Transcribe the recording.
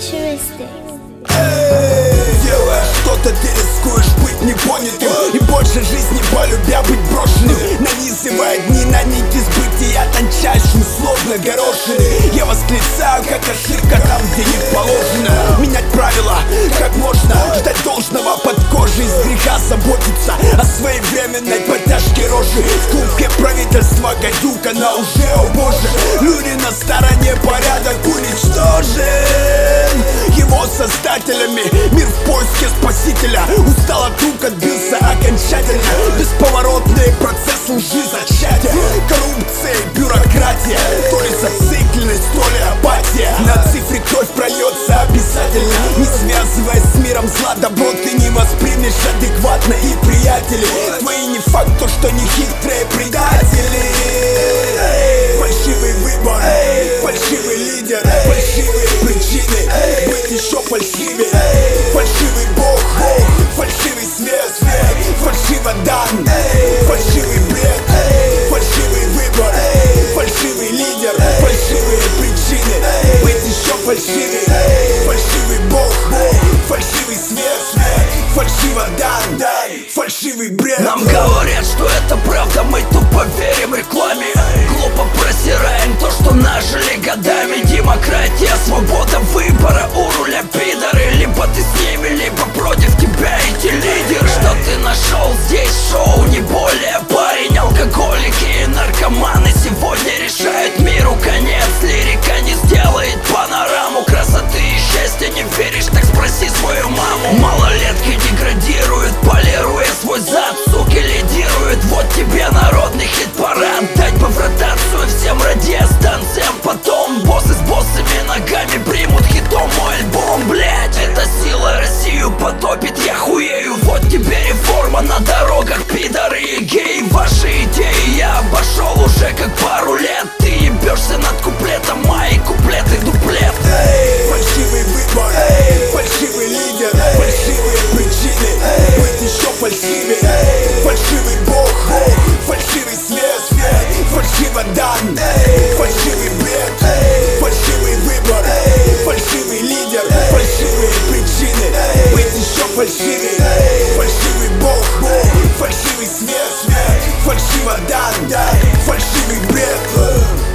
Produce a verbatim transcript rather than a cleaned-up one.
futuristic. Делая что-то, ты рискуешь быть непонятым и больше жизни полюбя быть брошенным, нанизывая дни на нити сбытия тончайшим, словно горошины. Я восклицаю, как ошибка там, где не положено. Менять правила, как можно, ждать должного под кожей, из греха заботиться о своевременной подтяжке рожи. В клубке правительства гадюка на уже, о боже, люди на стороне, порядок уничтожен его создателями. Мир в поиске спасителя, устал от рук, отбился окончательно. Бесповоротный процесс лжи, зачатия, коррупция, бюрократия, то ли зацикленность, то ли апатия. На цифре кровь прольется обязательно. Не связываясь с миром зла, добро ты не воспримешь адекватно. И приятели твои не факт то, что не хитрые предатели. Фальшивый выбор, фальшивый лидер, фальшивые причины быть еще фальшивее. Фальшивый бог, фальшивый свет, фальшиво дан, фальшивый бред, фальшивый выбор, фальшивый лидер, фальшивые причины быть еще фальшивее. Фальшивый бог, фальшивый свет, фальшиво дан, фальшивый бред. Нам говорят, что это правда, мы тупо верим рекламе. Глупо просираем то, что нажили годами. Демократия, свобода выбора, у руля пидоры. Либо ты с ними, либо против тебя эти лидеры. Что ты нашел здесь шоу, не более парень. Алкоголики и наркоманы сегодня решают миру конец. Лирика не сделает панораму красоты и счастья. Не веришь, так спроси свою маму. Малолетки деградируют, полируя свой зад. Суки лидируют, вот тебе народный хит-парад. Дать бы в ротацию всем радиостанциям. Потом боссы с боссами ногами примут хитом мой альбом. Блять, эта сила Россию потопит, я хуею. Вот тебе реформа на дорогах, пидоры и геи. Ваши идеи я обошел уже как пару лет. Ты ебешься над куплетом, мои куплеты дуплет. Фальшивый выбор, фальшивый лидер, фальшивые причины быть еще фальшивее. Фальшивый бог, фальшивый свет, фальшиво дан, фальшивый бред, фальшивый выбор, фальшивый лидер, фальшивые причины быть еще фальшивее. Фальшивый бог, фальшивый свет, фальшиво дан, фальшивый бред.